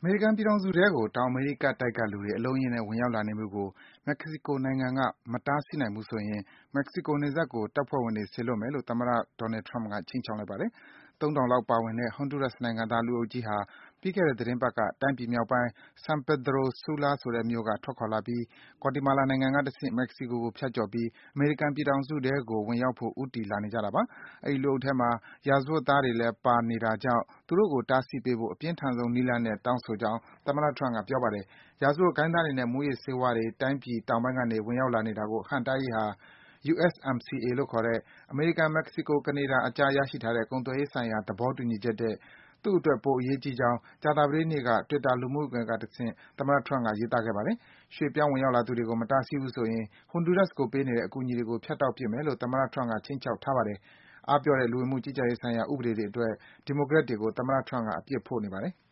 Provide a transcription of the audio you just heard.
အမေရိကန်ပြည်ထောင်စုထဲကို တောင်အမေရိကတိုက်ကလူတွေ အလုံးအရင်းနဲ့ ဝင်ရောက်လာနေမှုကို မက္ကဆီကိုနိုင်ငံက မတားဆီးနိုင်ဘူးဆိုရင် မက္ကဆီကိုနယ်စပ်ကို တပ်ဖွဲ့ဝင်တွေ စေလွှတ်မယ်လို့ သမ္မတ Donald Trump က ခြိမ်းခြောက်လိုက်ပါတယ်။ ၃,၀၀၀ လောက်ပါဝင်တဲ့ Honduras နိုင်ငံသား လူအုပ်ကြီးဟာ ပြီးခဲ့တဲ့ သီတင်းပတ်က တိုင်းပြည်မြောက်ပိုင်း San Pedro Sula ဆိုတဲ့မြို့က ထွက်ခွာလာပြီး Guatemala နိုင်ငံကတဆင့် မက္ကဆီကိုကို ဖြတ်ကျော်ပြီး အမေရိကန်ပြည်ထောင်စုထဲကို ဝင်ရောက်ဖို့ ဦးတည်လာနေကြတာပါ။ အဲဒီ လူအုပ်ထဲမှာ ရာဇဝတ်သားတွေလည်း ပါနေတာကြောင့် သူတို့ကို တားဆီးပေးဖို့ အပြင်းထန်ဆုံးနည်းလမ်းနဲ့ တောင်းဆိုကြောင်း သမ္မတ Trump က ပြောပါတယ်။ ရာဇဝတ်ဂိုဏ်းသားတွေနဲ့ မူးယစ်ဆေးဝါးတွေ တိုင်းပြည်တောင်ပိုင်းကနေ ဝင်ရောက်လာနေတာကို ဟန့်တားရေးဟာ USMCA လို့ခေါ်တဲ့ အမေရိကန်၊ မက္ကဆီကိုနဲ့ ကနေဒါအကြား ရရှိထားတဲ့ ကုန်သွယ်ရေးဆိုင်ရာ သဘောတူညီချက်ထက် သူ့အတွက် ပိုအရေးကြီးကြောင်း ကြာသပတေးနေ့က Twitter လူမှုကွန်ယက်ကတဆင့် သမ္မတ Trump က ရေးသားခဲ့ပါတယ်။ ရွှေ့ပြောင်း ဝင်ရောက်လာသူတွေကို မတားဆီးဘူးဆိုရင် Honduras ကိုပေးနေတဲ့ အကူအညီတွေကို ဖြတ်တောက်ပစ်မယ်လို့ သမ္မတ Trump က ခြိမ်းခြောက်ထားပါတယ်။ အားပျော့တဲ့ လူဝင်မှုကြီးကြပ်ရေးဆိုင်ရာ ဥပဒေတွေအတွက် ဒီမိုကရက်တွေကို သမ္မတ Trump က အပြစ်ဖို့နေပါတယ်။